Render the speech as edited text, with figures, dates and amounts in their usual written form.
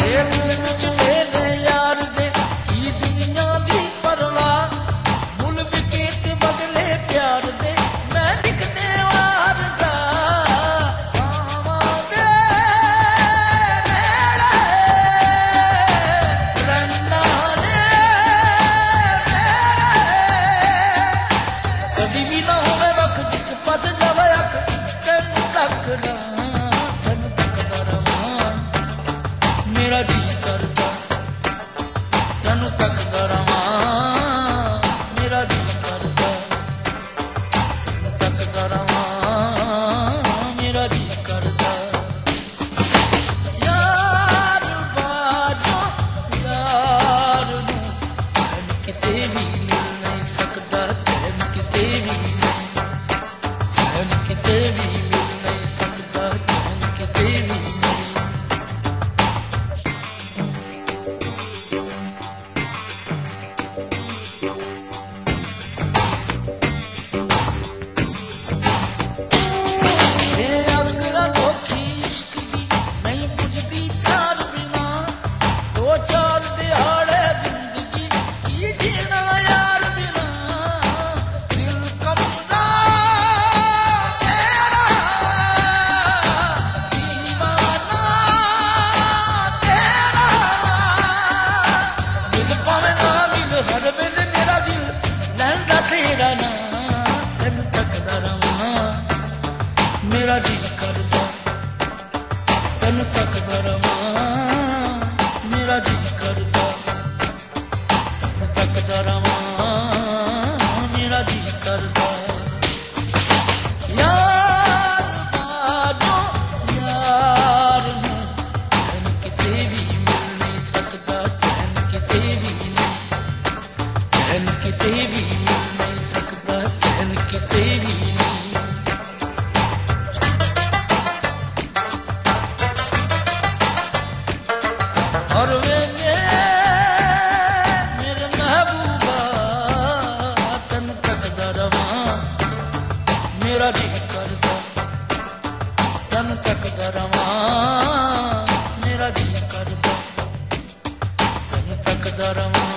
मेरा जी करदा तैनू तकदा रवां, मेरा जी करदा तकदा रवां, मेरा जी करदा। यार बाजो यार नू चैन किते भी मिल नहीं सकदा, चैन किते भी चैन किते भी मिल नहीं सकदा, चैन किते भी तेरा नाम तैनू तकदा रवां, मेरा जी करदा तैनू तकदा रवां, मेरा जी करदा तैनू तकदा रवां, मेरा जी करदा। यार बाजो यार नू चैन किते भी मिल नहीं सकदा, चैन किते भी चैन किते भी चैन किते भी और वे मेरे महबूबा तैनू तकदा रवां, मेरा जी करदा तैनू तकदा रवां, मेरा जी करदा तैनू तकदा रवां।